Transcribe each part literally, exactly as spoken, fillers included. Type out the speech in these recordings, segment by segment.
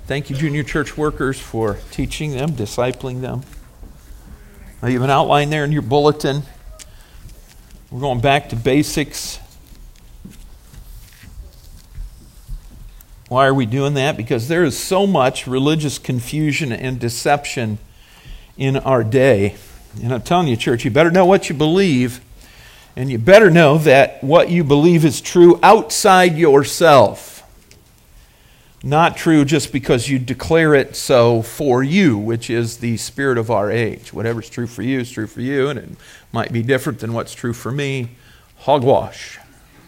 Thank you, junior church workers, for teaching them, discipling them. Now, you have an outline there in your bulletin. We're going back to basics. Why are we doing that? Because there is so much religious confusion and deception in our day. And I'm telling you, church, you better know what you believe, and you better know that what you believe is true outside yourself. Not true just because you declare it so for you, which is the spirit of our age. Whatever's true for you is true for you, and it might be different than what's true for me. Hogwash.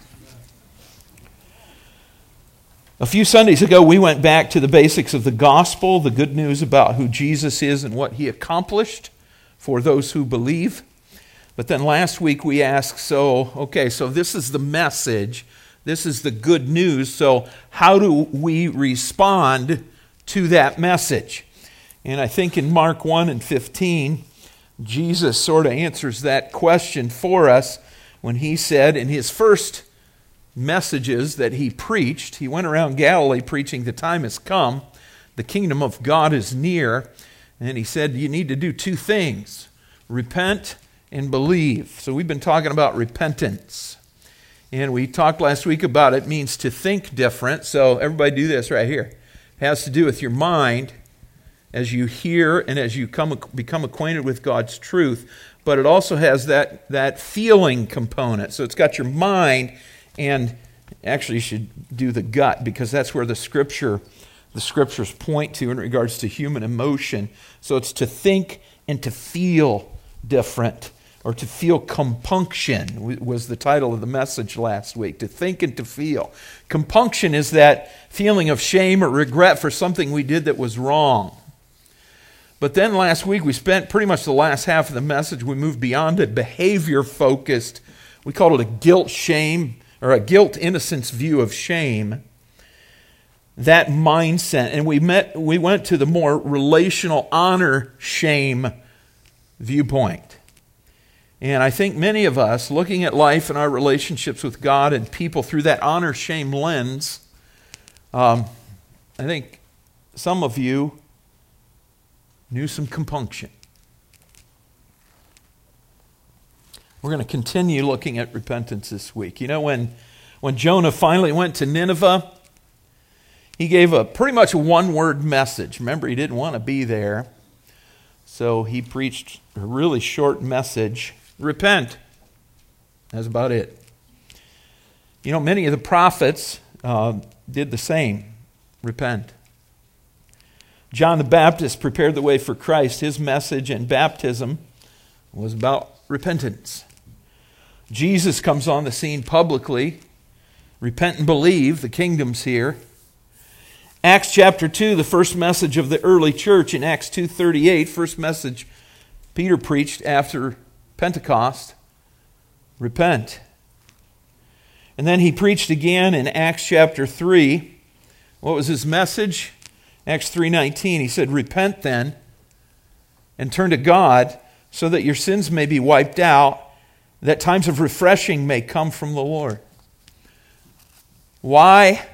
A few Sundays ago, we went back to the basics of the gospel, the good news about who Jesus is and what he accomplished for those who believe. But then last week we asked, so, okay, so this is the message. This is the good news. So how do we respond to that message? And I think in Mark one and fifteen, Jesus sort of answers that question for us when he said in his first messages that he preached, he went around Galilee preaching, the time has come, the kingdom of God is near. And he said, you need to do two things, repent and believe. So we've been talking about repentance. And we talked last week about it means to think different. So everybody do this right here. It has to do with your mind as you hear and as you come, become acquainted with God's truth. But it also has that, that feeling component. So it's got your mind, and actually you should do the gut, because that's where the scripture, the scriptures point to in regards to human emotion. So it's to think and to feel different. Or to feel compunction was the title of the message last week. To think and to feel. Compunction is that feeling of shame or regret for something we did that was wrong. But then last week we spent pretty much the last half of the message, we moved beyond a behavior-focused, we called it a guilt shame, or a guilt innocence view of shame. That mindset. And we met, we went to the more relational honor shame viewpoint. And I think many of us, looking at life and our relationships with God and people through that honor-shame lens, um, I think some of you knew some compunction. We're going to continue looking at repentance this week. You know, when, when Jonah finally went to Nineveh, he gave a pretty much a one-word message. Remember, he didn't want to be there, so he preached a really short message. Repent. That's about it. You know, many of the prophets uh, did the same. Repent. John the Baptist prepared the way for Christ. His message and baptism was about repentance. Jesus comes on the scene publicly. Repent and believe. The kingdom's here. Acts chapter two, the first message of the early church in Acts two thirty-eight, first message Peter preached after Pentecost, repent. And then he preached again in Acts chapter three. What was his message? Acts three nineteen, he said, repent then and turn to God so that your sins may be wiped out, that times of refreshing may come from the Lord. Why?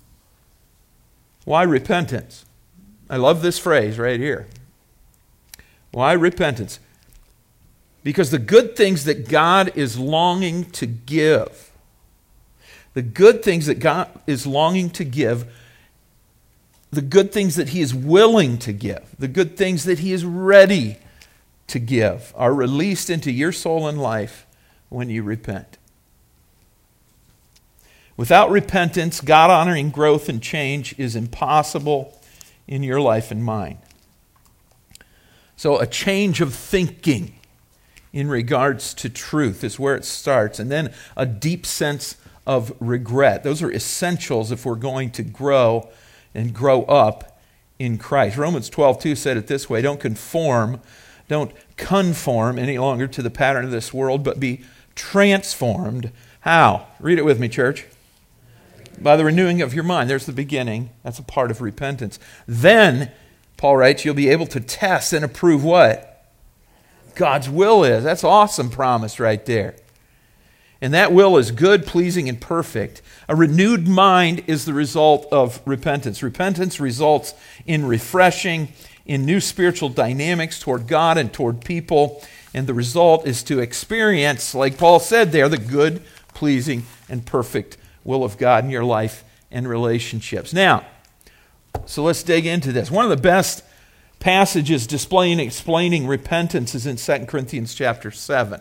Why repentance? I love this phrase right here. Why repentance? Because the good things that God is longing to give, the good things that God is longing to give, the good things that he is willing to give, the good things that he is ready to give are released into your soul and life when you repent. Without repentance, God-honoring growth and change is impossible in your life and mine. So a change of thinking in regards to truth is where it starts. And then a deep sense of regret. Those are essentials if we're going to grow and grow up in Christ. Romans twelve two said it this way, don't conform, don't conform any longer to the pattern of this world, but be transformed. How? Read it with me, church. By the renewing of your mind. There's the beginning. That's a part of repentance. Then, Paul writes, you'll be able to test and approve what? God's will is. That's an awesome promise right there. And that will is good, pleasing, and perfect. A renewed mind is the result of repentance. Repentance results in refreshing, in new spiritual dynamics toward God and toward people. And the result is to experience, like Paul said there, the good, pleasing, and perfect will of God in your life and relationships. Now, so let's dig into this. One of the best passages displaying and explaining repentance is in Second Corinthians chapter seven,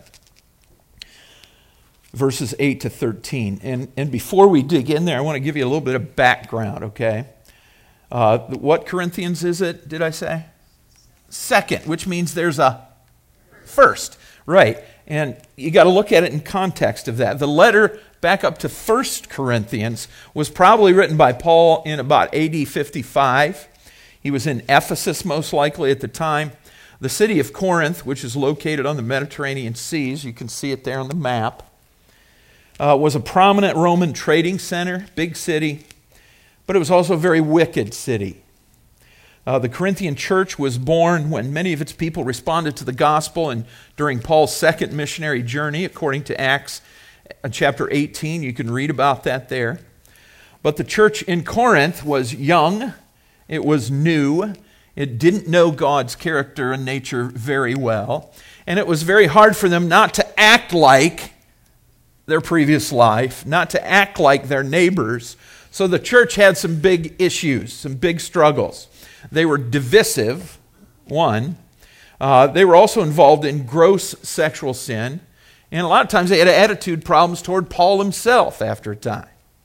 verses eight to thirteen. And, and before we dig in there, I want to give you a little bit of background, okay? Uh, what Corinthians is it, did I say? Second, which means there's a first, right? And you got to look at it in context of that. The letter back up to First Corinthians was probably written by Paul in about A D fifty-five. He was in Ephesus most likely at the time. The city of Corinth, which is located on the Mediterranean seas, you can see it there on the map, uh, was a prominent Roman trading center, big city, but it was also a very wicked city. Uh, the Corinthian church was born when many of its people responded to the gospel and during Paul's second missionary journey, according to Acts chapter eighteen. You can read about that there. But the church in Corinth was young, it was new, it didn't know God's character and nature very well, and it was very hard for them not to act like their previous life, not to act like their neighbors. So the church had some big issues, some big struggles. They were divisive, one. Uh, they were also involved in gross sexual sin. And a lot of times they had attitude problems toward Paul himself after a time.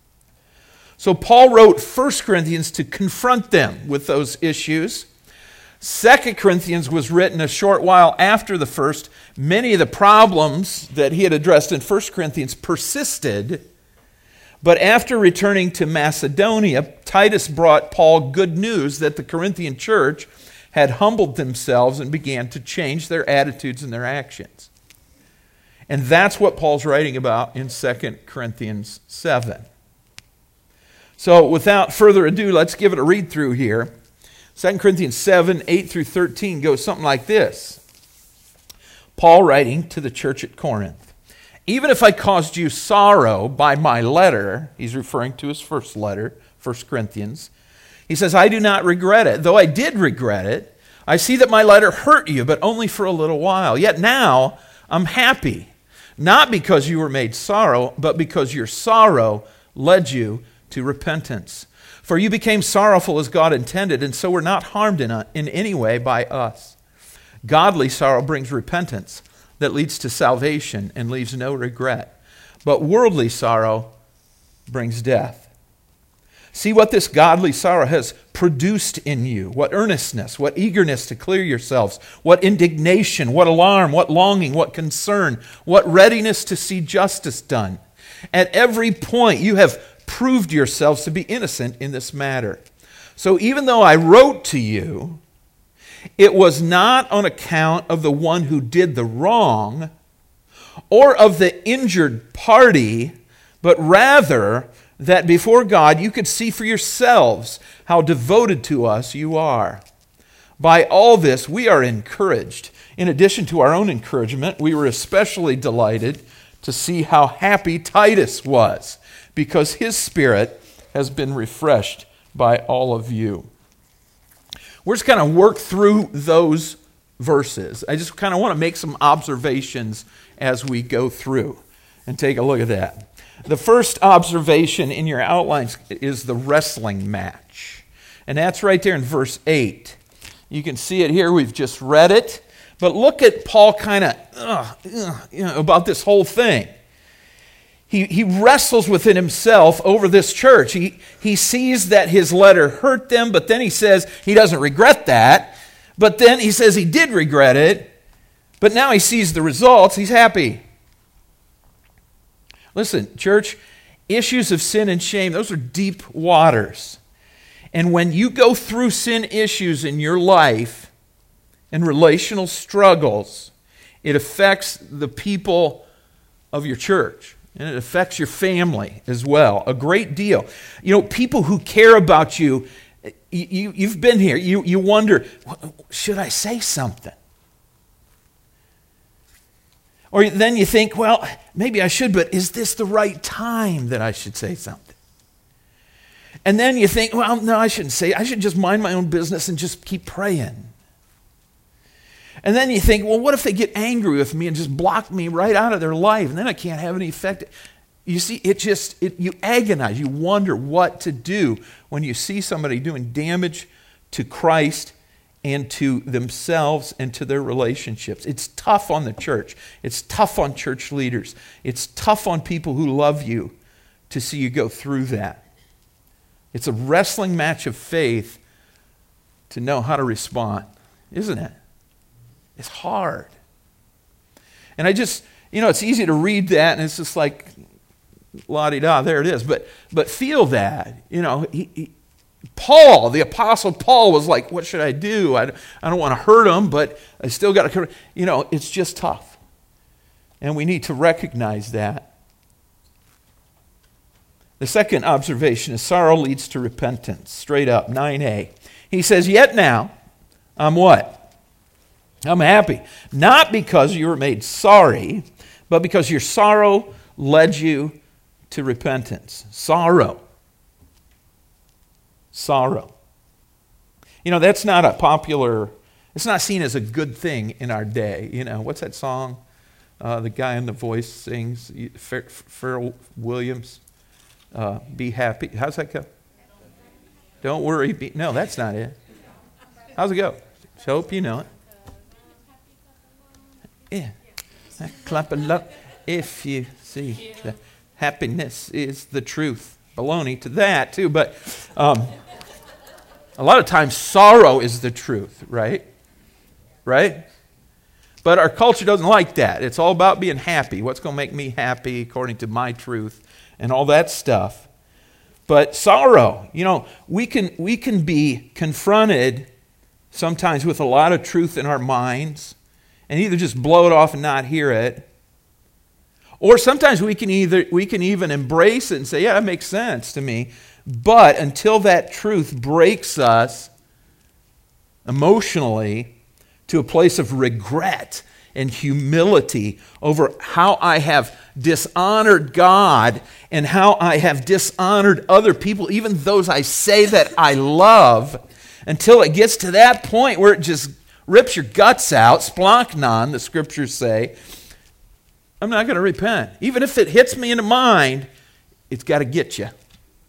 So Paul wrote First Corinthians to confront them with those issues. Second Corinthians was written a short while after the first. Many of the problems that he had addressed in First Corinthians persisted. But after returning to Macedonia, Titus brought Paul good news that the Corinthian church had humbled themselves and began to change their attitudes and their actions. And that's what Paul's writing about in Second Corinthians seven. So without further ado, let's give it a read through here. Second Corinthians seven, eight through thirteen goes something like this. Paul writing to the church at Corinth. Even if I caused you sorrow by my letter, he's referring to his first letter, First Corinthians, he says, I do not regret it. Though I did regret it, I see that my letter hurt you, but only for a little while. Yet now I'm happy, not because you were made sorrow, but because your sorrow led you to repentance. For you became sorrowful as God intended, and so were not harmed in, a, in any way by us. Godly sorrow brings repentance that leads to salvation and leaves no regret. But worldly sorrow brings death. See what this godly sorrow has produced in you. What earnestness, what eagerness to clear yourselves, what indignation, what alarm, what longing, what concern, what readiness to see justice done. At every point you have proved yourselves to be innocent in this matter. So even though I wrote to you, it was not on account of the one who did the wrong or of the injured party, but rather that before God you could see for yourselves how devoted to us you are. By all this we are encouraged. In addition to our own encouragement, we were especially delighted to see how happy Titus was, because his spirit has been refreshed by all of you. We're just going to work through those verses. I just kind of want to make some observations as we go through and take a look at that. The first observation in your outlines is the wrestling match. And that's right there in verse eight. You can see it here. We've just read it. But look at Paul kind of uh, uh, you know, about this whole thing. He, he wrestles within himself over this church. He, he sees that his letter hurt them, but then he says he doesn't regret that. But then he says he did regret it, but now he sees the results. He's happy. Listen, church, issues of sin and shame, those are deep waters. And when you go through sin issues in your life and relational struggles, it affects the people of your church. And it affects your family as well, a great deal. You know, people who care about you, you you've been here, you, you wonder, should I say something? Or then you think, well, maybe I should, but is this the right time that I should say something? And then you think, well, no, I shouldn't say it. I should just mind my own business and just keep praying. And then you think, well, what if they get angry with me and just block me right out of their life, and then I can't have any effect? You see, it just, it, you agonize. You wonder what to do when you see somebody doing damage to Christ and to themselves and to their relationships. It's tough on the church. It's tough on church leaders. It's tough on people who love you to see you go through that. It's a wrestling match of faith to know how to respond, isn't it? It's hard. And I just, you know, it's easy to read that and it's just like, la-di-da, there it is. But but feel that, you know, he, he, Paul, the Apostle Paul was like, what should I do? I, I don't want to hurt him, but I still got to, you know, it's just tough. And we need to recognize that. The second observation is sorrow leads to repentance. Straight up, nine a. He says, yet now, I'm what? I'm happy. Not because you were made sorry, but because your sorrow led you to repentance. Sorrow. Sorrow. You know, that's not a popular, it's not seen as a good thing in our day. You know, what's that song? Uh, the guy in The Voice sings, Pharrell Williams. Uh, be happy. How's that go? Don't worry. Be, no, that's not it. How's it go? Just hope you know it. Yeah. Clap along if you see the happiness is the truth. Baloney to that too, but um, a lot of times sorrow is the truth, right? Right? But our culture doesn't like that. It's all about being happy. What's going to make me happy according to my truth? And all that stuff. But sorrow, you know, we can we can be confronted sometimes with a lot of truth in our minds and either just blow it off and not hear it. Or sometimes we can either we can even embrace it and say, yeah, that makes sense to me. But until that truth breaks us emotionally to a place of regret and humility over how I have dishonored God and how I have dishonored other people, even those I say that I love, until it gets to that point where it just rips your guts out, splanknon, the scriptures say, I'm not going to repent. Even if it hits me in the mind, it's got to get you.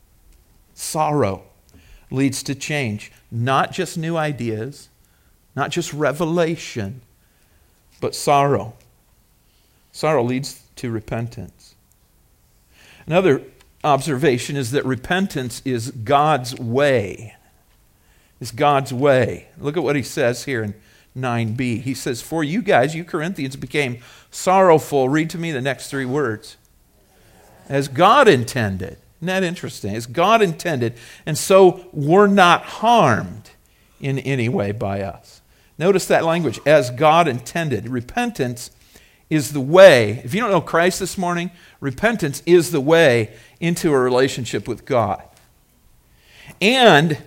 Sorrow leads to change. Not just new ideas, not just revelation, but sorrow. Sorrow leads to repentance. Another observation is that repentance is God's way. It's God's way. Look at what he says here in nine b. He says, for you guys, you Corinthians, became sorrowful. Read to me the next three words. As God intended. Isn't that interesting? As God intended. And so we're not harmed in any way by us. Notice that language, as God intended. Repentance is the way. If you don't know Christ this morning, repentance is the way into a relationship with God. And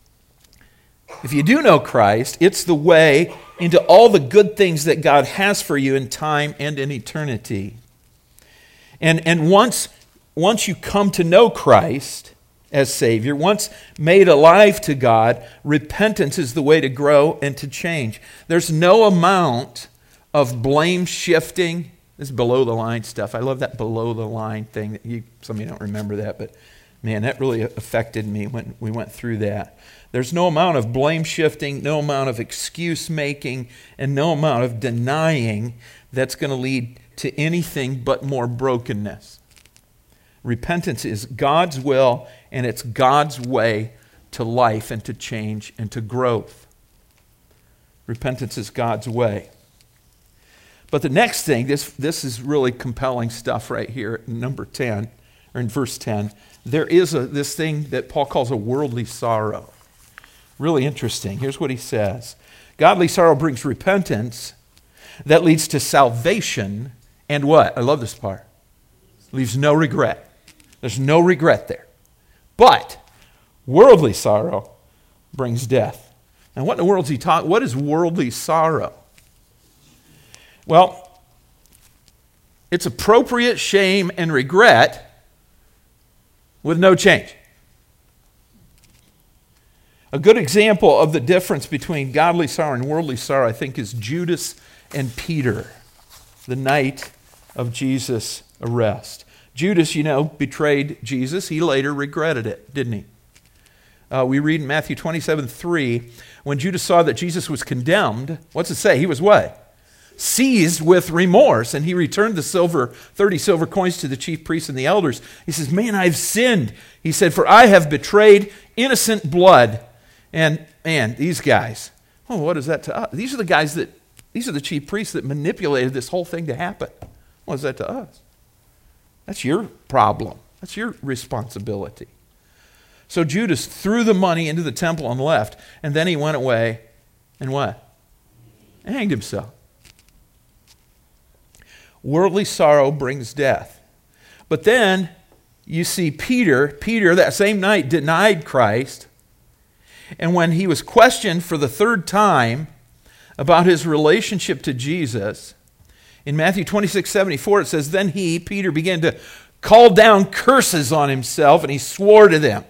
if you do know Christ, it's the way into all the good things that God has for you in time and in eternity. And, and once, once you come to know Christ as Savior, once made alive to God, repentance is the way to grow and to change. There's no amount of blame shifting. This is below the line stuff. I love that below the line thing. That you, some of you don't remember that, but man, that really affected me when we went through that. There's no amount of blame shifting, no amount of excuse making, and no amount of denying that's going to lead to anything but more brokenness. Repentance is God's will, and it's God's way to life and to change and to growth. Repentance is God's way. But the next thing, this, this is really compelling stuff right here in number ten, or in verse ten. There is a, this thing that Paul calls a worldly sorrow. Really interesting. Here's what he says. Godly sorrow brings repentance that leads to salvation and what? I love this part. Leaves no regret. There's no regret there. But worldly sorrow brings death. Now what in the world is he talking? What is worldly sorrow? Well, It's appropriate shame and regret with no change. A good example of the difference between godly sorrow and worldly sorrow, I think, is Judas and Peter, the night of Jesus' arrest. Judas, you know, betrayed Jesus. He later regretted it, didn't he? Uh, we read in Matthew twenty-seven three, when Judas saw that Jesus was condemned, what's it say? He was what? Seized with remorse, and he returned the silver, thirty silver coins to the chief priests and the elders. He says, man, I've sinned. He said, for I have betrayed innocent blood. And, man, these guys, oh, what is that to us? These are the guys that, these are the chief priests that manipulated this whole thing to happen. What is that to us? That's your problem. That's your responsibility. So Judas threw the money into the temple and left, and then he went away and what? Hanged himself. Worldly sorrow brings death. But then you see Peter, Peter that same night denied Christ, and when he was questioned for the third time about his relationship to Jesus, in Matthew twenty-six seventy-four it says, then he, Peter, began to call down curses on himself, and he swore to them.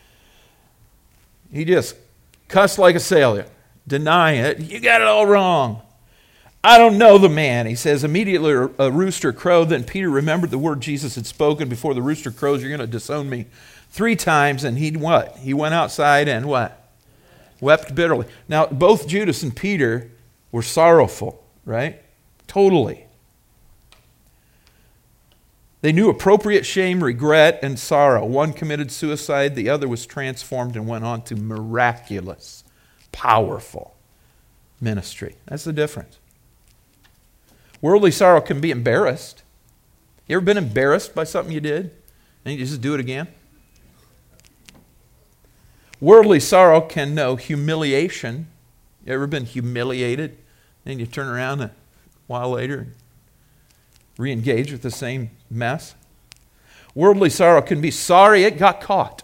He just cussed like a sailor, denying it. You got it all wrong. I don't know the man. He says, immediately a rooster crowed. Then Peter remembered the word Jesus had spoken, before the rooster crows, you're going to disown me three times. And he what? He went outside and what? Wept bitterly. Now, both Judas and Peter were sorrowful, right? Totally. They knew appropriate shame, regret, and sorrow. One committed suicide, the other was transformed and went on to miraculous, powerful ministry. That's the difference. Worldly sorrow can be embarrassed. You ever been embarrassed by something you did and you just do it again? Worldly sorrow can know humiliation. You ever been humiliated and you turn around a while later and re-engage with the same mess? Worldly sorrow can be sorry it got caught.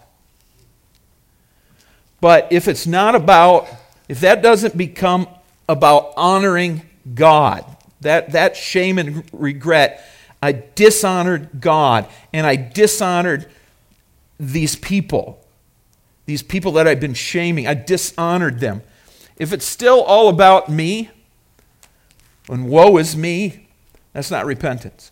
But if it's not about, if that doesn't become about honoring God, that, that shame and regret, I dishonored God and I dishonored these people, these people that I've been shaming, I dishonored them. If it's still all about me, and woe is me, that's not repentance.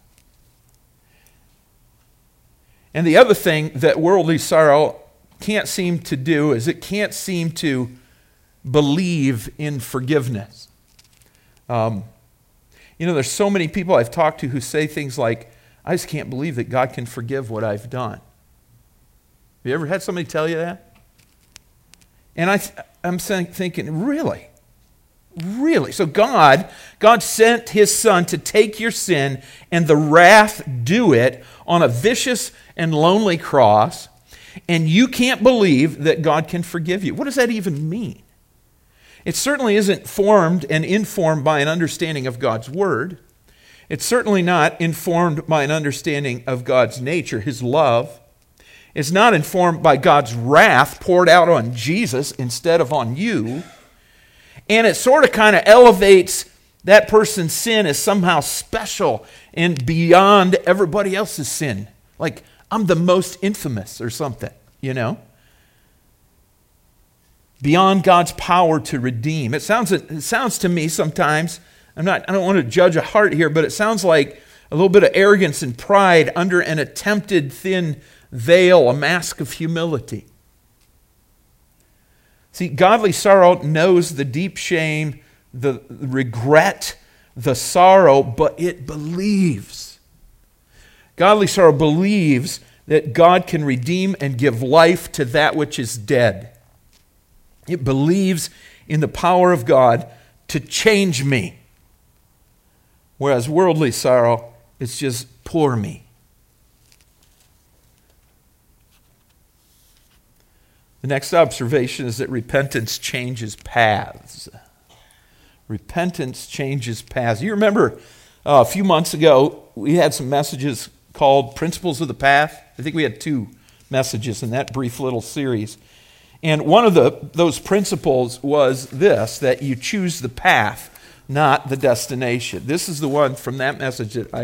And the other thing that worldly sorrow can't seem to do is it can't seem to believe in forgiveness. Um, you know, there's so many people I've talked to who say things like, I just can't believe that God can forgive what I've done. Have you ever had somebody tell you that? And I, I'm thinking, really? Really? So God, God sent His Son to take your sin and the wrath do it on a vicious and lonely cross, and you can't believe that God can forgive you. What does that even mean? It certainly isn't formed and informed by an understanding of God's Word. It's certainly not informed by an understanding of God's nature, His love. It's not informed by God's wrath poured out on Jesus instead of on you. And it sort of kind of elevates that person's sin as somehow special and beyond everybody else's sin. Like, I'm the most infamous or something, you know? Beyond God's power to redeem. It sounds, it sounds to me sometimes, I'm not, I don't want to judge a heart here, but it sounds like a little bit of arrogance and pride under an attempted thin veil, a mask of humility. See, godly sorrow knows the deep shame, the regret, the sorrow, but it believes. Godly sorrow believes that God can redeem and give life to that which is dead. It believes in the power of God to change me. Whereas worldly sorrow, it's just poor me. The next observation is that repentance changes paths. Repentance changes paths. You remember uh, a few months ago, we had some messages called Principles of the Path. I think we had two messages in that brief little series. And one of the those principles was this, that you choose the path, not the destination. This is the one from that message that I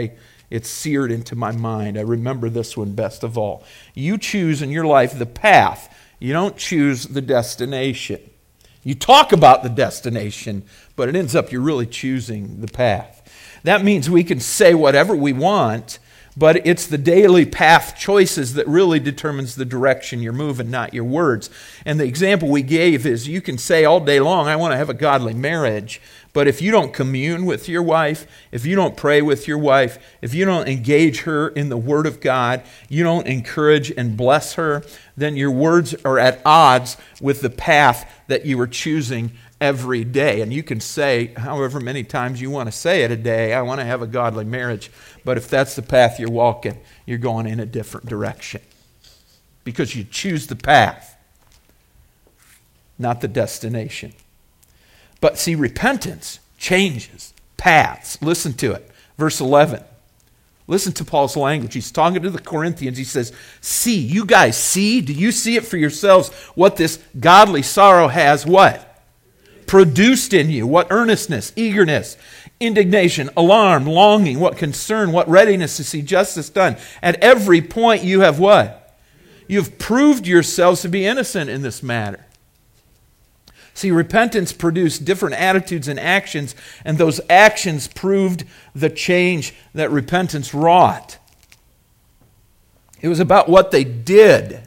It's seared into my mind. I remember this one best of all. You choose in your life the path. You don't choose the destination. You talk about the destination, but it ends up you're really choosing the path. That means we can say whatever we want, but it's the daily path choices that really determines the direction you're moving, not your words. And the example we gave is you can say all day long, I want to have a godly marriage, but if you don't commune with your wife, if you don't pray with your wife, if you don't engage her in the Word of God, you don't encourage and bless her, then your words are at odds with the path that you are choosing every day. And you can say however many times you want to say it a day, I want to have a godly marriage. But if that's the path you're walking, you're going in a different direction. Because you choose the path, not the destination. But see, repentance changes paths. Listen to it. Verse eleven. Listen to Paul's language. He's talking to the Corinthians. He says, see, you guys see, do you see it for yourselves what this godly sorrow has what? Produced in you. What earnestness, eagerness, indignation, alarm, longing, what concern, what readiness to see justice done. At every point you have what? You've proved yourselves to be innocent in this matter. See, repentance produced different attitudes and actions, and those actions proved the change that repentance wrought. It was about what they did,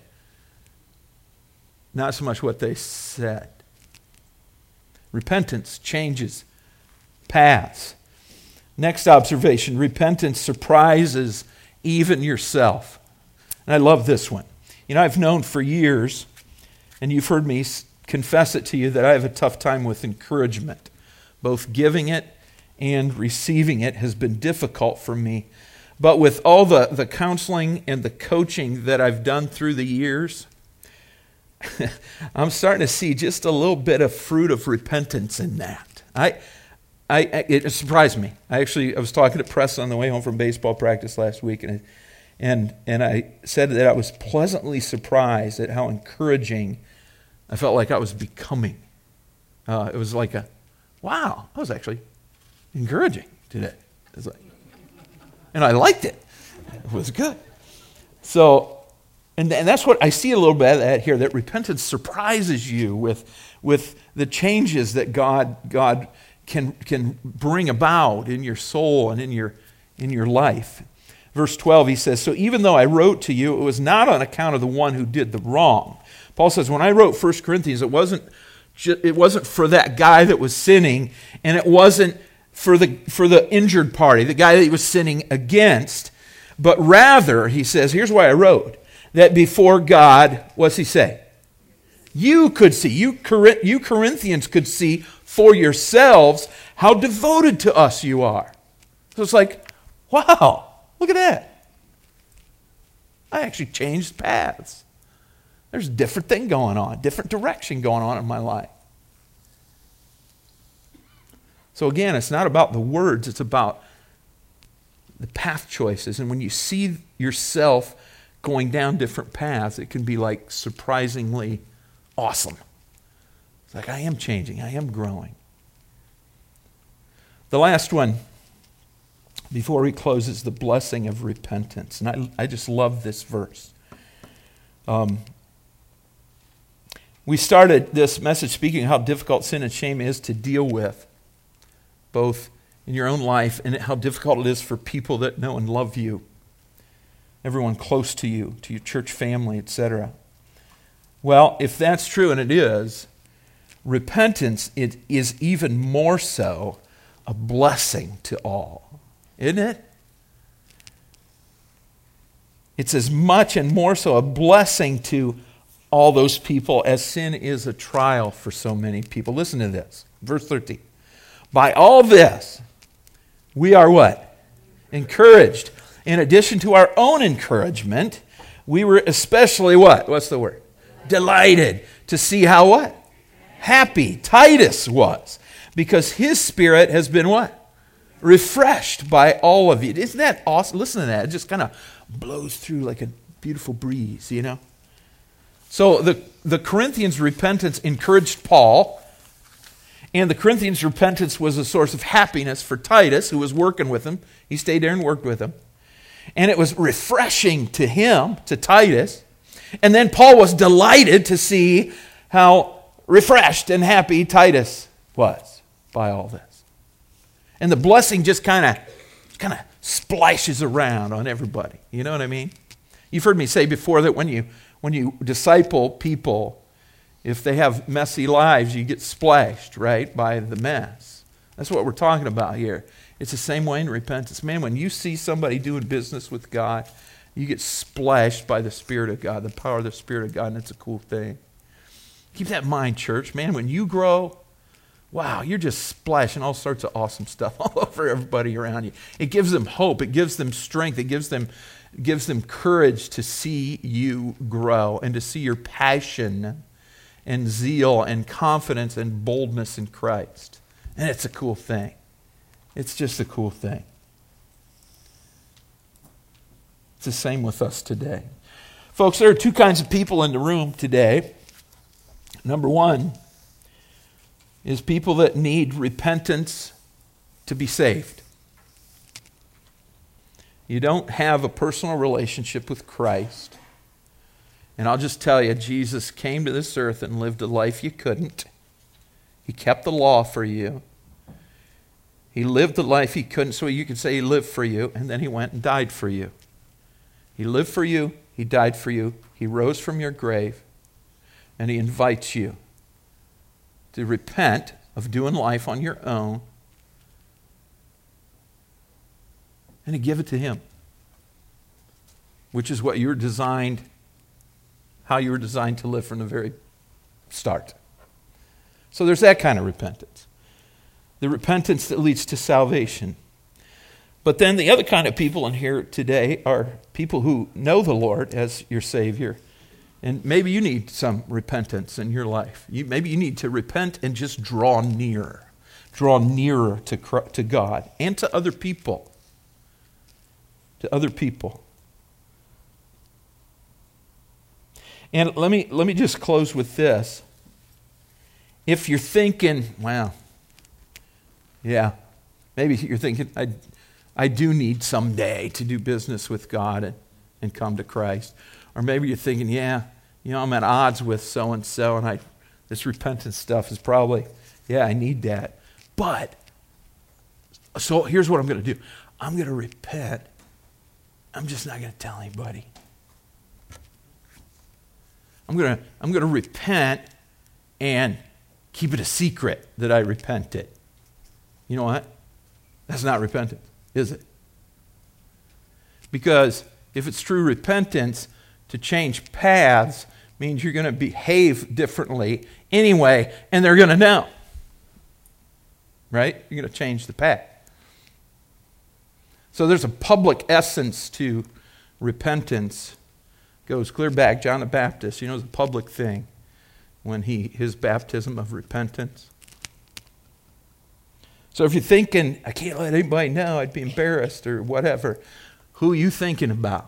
not so much what they said. Repentance changes paths. Next observation, repentance surprises even yourself. And I love this one. You know, I've known for years, and you've heard me confess it to you, that I have a tough time with encouragement. Both giving it and receiving it has been difficult for me. But with all the, the counseling and the coaching that I've done through the years, I'm starting to see just a little bit of fruit of repentance in that. I, I, it surprised me. I actually, I was talking to Press on the way home from baseball practice last week, and and and I said that I was pleasantly surprised at how encouraging I felt like I was becoming. Uh, it was like a, wow, that was actually encouraging today. It was like, and I liked it. It was good. So. And, and that's what I see a little bit of that here, that repentance surprises you with, with the changes that God, God can, can bring about in your soul and in your, in your life. Verse twelve, he says, so even though I wrote to you, it was not on account of the one who did the wrong. Paul says, when I wrote First Corinthians, it wasn't, it wasn't for that guy that was sinning, and it wasn't for the, for the injured party, the guy that he was sinning against, but rather, he says, here's why I wrote. That before God, what's he say? You could see, you, you Corinthians could see for yourselves how devoted to us you are. So it's like, wow, look at that. I actually changed paths. There's a different thing going on, different direction going on in my life. So again, it's not about the words, it's about the path choices. And when you see yourself going down different paths, it can be like surprisingly awesome. It's like, I am changing, I am growing. The last one, before he closes, the blessing of repentance. And I, I just love this verse. Um, we started this message speaking of how difficult sin and shame is to deal with, both in your own life and how difficult it is for people that know and love you. Everyone close to you, to your church family, et cetera. Well, if that's true, and it is, repentance it is even more so a blessing to all, isn't it? It's as much and more so a blessing to all those people as sin is a trial for so many people. Listen to this, verse thirteen. By all this, we are what? Encouraged. In addition to our own encouragement, we were especially what? What's the word? Delighted to see how what? Happy Titus was. Because his spirit has been what? Refreshed by all of you. Isn't that awesome? Listen to that. It just kind of blows through like a beautiful breeze, you know? So the, the Corinthians' repentance encouraged Paul, and the Corinthians' repentance was a source of happiness for Titus, who was working with him. He stayed there and worked with him. And it was refreshing to him, to Titus. And then Paul was delighted to see how refreshed and happy Titus was by all this. And the blessing just kind of kind of splashes around on everybody. You know what I mean? You've heard me say before that when you when you disciple people, if they have messy lives, you get splashed, right, by the mess. That's what we're talking about here. It's the same way in repentance. Man, when you see somebody doing business with God, you get splashed by the Spirit of God, the power of the Spirit of God, and it's a cool thing. Keep that in mind, church. Man, when you grow, wow, you're just splashing all sorts of awesome stuff all over everybody around you. It gives them hope. It gives them strength. It gives them, gives them courage to see you grow and to see your passion and zeal and confidence and boldness in Christ. And it's a cool thing. It's just a cool thing. It's the same with us today. Folks, there are two kinds of people in the room today. Number one is people that need repentance to be saved. You don't have a personal relationship with Christ. And I'll just tell you, Jesus came to this earth and lived a life you couldn't. He kept the law for you. He lived the life he couldn't, so you could say he lived for you, and then he went and died for you. He lived for you, he died for you, he rose from your grave, and he invites you to repent of doing life on your own and to give it to him, which is what you were designed, how you were designed to live from the very start. So there's that kind of repentance. The repentance that leads to salvation. But then the other kind of people in here today are people who know the Lord as your Savior. And maybe you need some repentance in your life. You, maybe you need to repent and just draw near. Draw nearer to, to God and to other people. To other people. And let me, let me just close with this. If you're thinking, wow, yeah, maybe you're thinking, I, I do need someday to do business with God and, and come to Christ. Or maybe you're thinking, yeah, you know, I'm at odds with so-and-so, and I this repentance stuff is probably, yeah, I need that. But, so here's what I'm going to do. I'm going to repent. I'm just not going to tell anybody. I'm going to I'm going to repent and keep it a secret that I repented. You know what? That's not repentance, is it? Because if it's true repentance, to change paths means you're going to behave differently anyway, and they're going to know. Right? You're going to change the path. So there's a public essence to repentance. Goes clear back, John the Baptist, you know, it's a public thing when he his baptism of repentance. So if you're thinking, I can't let anybody know, I'd be embarrassed or whatever, who are you thinking about?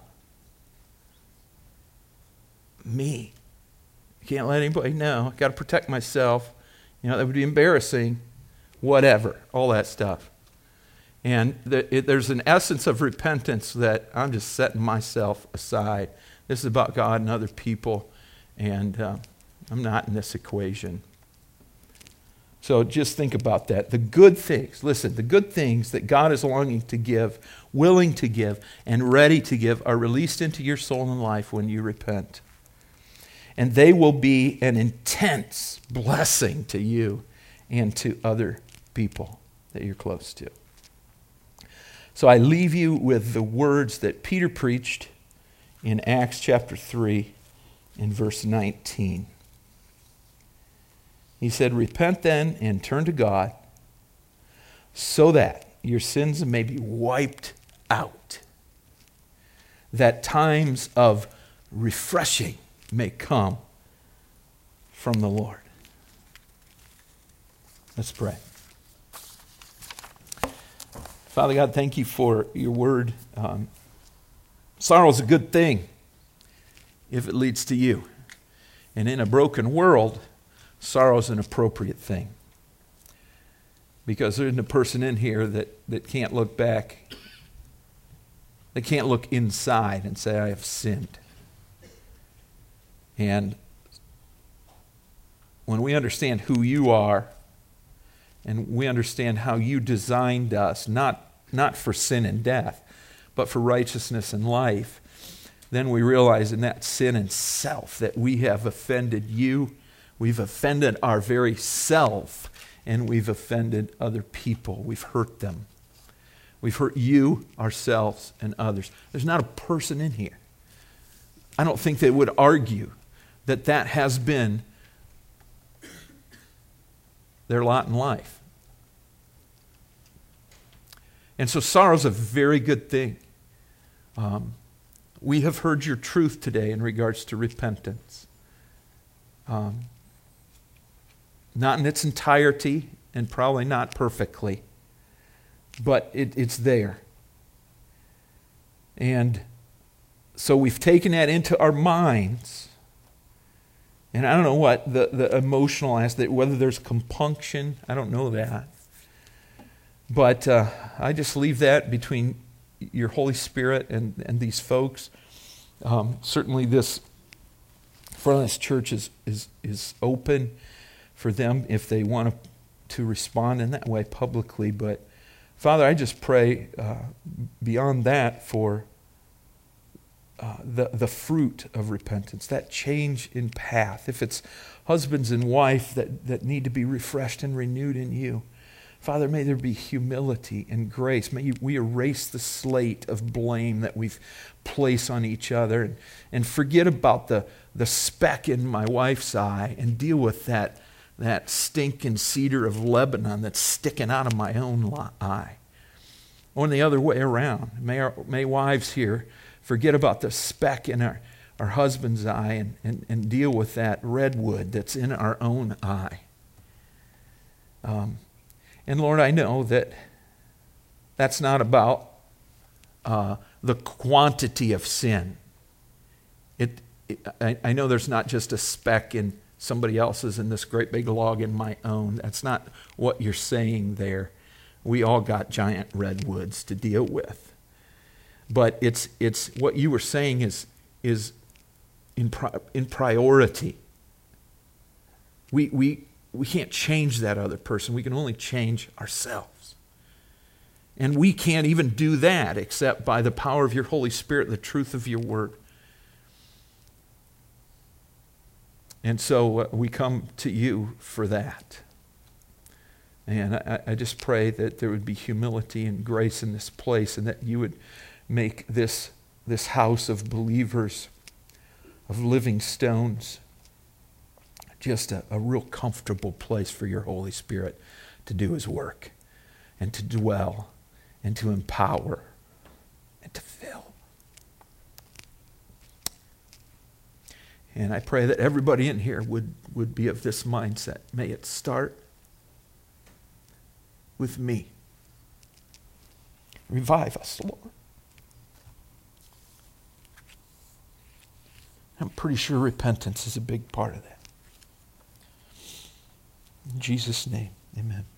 Me. I can't let anybody know. I've got to protect myself. You know, that would be embarrassing. Whatever. All that stuff. And the, it, there's an essence of repentance that I'm just setting myself aside. This is about God and other people, and uh, I'm not in this equation. So just think about that. The good things, listen, the good things that God is longing to give, willing to give, and ready to give are released into your soul and life when you repent. And they will be an intense blessing to you and to other people that you're close to. So I leave you with the words that Peter preached in Acts chapter three in verse nineteen. He said, repent then and turn to God so that your sins may be wiped out, that times of refreshing may come from the Lord. Let's pray. Father God, thank you for your word. Um, sorrow is a good thing if it leads to you. And in a broken world, sorrow is an appropriate thing. Because there isn't a person in here that, that can't look back They can't look inside and say, I have sinned. And when we understand who you are, and we understand how you designed us, not, not for sin and death, but for righteousness and life, then we realize in that sin and self that we have offended you, we've offended our very self, and we've offended other people. We've hurt them. We've hurt you, ourselves, and others. There's not a person in here. I don't think they would argue that that has been their lot in life. And so sorrow's a very good thing. Um, we have heard your truth today in regards to repentance. Um, not in its entirety, and probably not perfectly, but it, it's there. And so we've taken that into our minds. And I don't know what, the, the emotional aspect, whether there's compunction, I don't know that. But uh, I just leave that between your Holy Spirit and, and these folks. Um, certainly this front of this church is, is, is open for them if they want to, to respond in that way publicly. But Father, I just pray uh, beyond that for uh, the, the fruit of repentance, that change in path. If it's husbands and wife that, that need to be refreshed and renewed in you, Father, may there be humility and grace. May you, we erase the slate of blame that we've placed on each other and, and forget about the, the speck in my wife's eye and deal with that, that stinking cedar of Lebanon that's sticking out of my own li- eye. Or the other way around. May, our, may wives here forget about the speck in our, our husband's eye and, and, and deal with that redwood that's in our own eye. Um, And Lord, I know that that's not about uh, the quantity of sin. It, it I, I know there's not just a speck in somebody else's and this great big log in my own. That's not what you're saying there. We all got giant redwoods to deal with. But it's it's what you were saying is is in pri- in priority. We we. We can't change that other person. We can only change ourselves. And we can't even do that except by the power of your Holy Spirit, the truth of your word. And so uh, we come to you for that. And I, I just pray that there would be humility and grace in this place and that you would make this, this house of believers, of living stones, just a, a real comfortable place for your Holy Spirit to do his work and to dwell and to empower and to fill. And I pray that everybody in here would, would be of this mindset. May it start with me. Revive us, Lord. I'm pretty sure repentance is a big part of that. In Jesus' name, amen.